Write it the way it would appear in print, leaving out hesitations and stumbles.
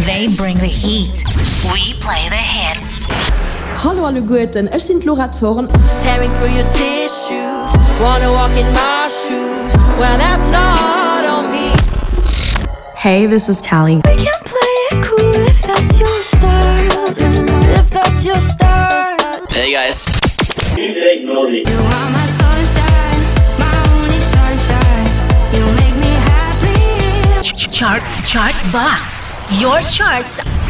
They bring the heat. We play the hits. Hallo alle Guten, ich sind Loratoren. Tearing through your tissues. Wanna walk in my shoes. Well, that's not on me. Hey, this is Tally. We can play it cool if that's your style. If that's your style. Hey guys. DJ Nosy. You are my sunshine, my only sunshine. You make me happy. Chart Box. Your charts